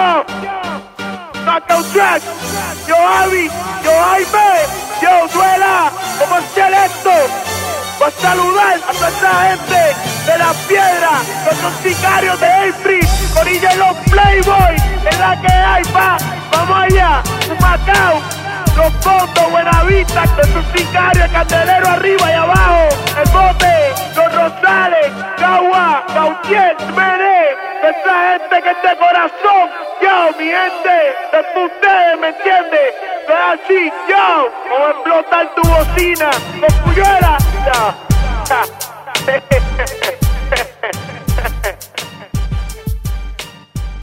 yo, Knockout Track, yo Avi, yo Jaime, yo Duela, como es esto, voy a saludar a toda esa gente de La Piedra, los sicarios de April, Corilla y los Playboy, es la que hay, vamos allá, Macao, Los Fondos, Buenavista, los sicarios, el Candelero arriba y abajo, el Bote, Los Rosales, Cagua, Gautier, Mene, esa gente que es de corazón, yo, mi gente, después ustedes, ¿me entiendes? Es así, yo, vamos a explotar tu bocina, con Puyuela, ya.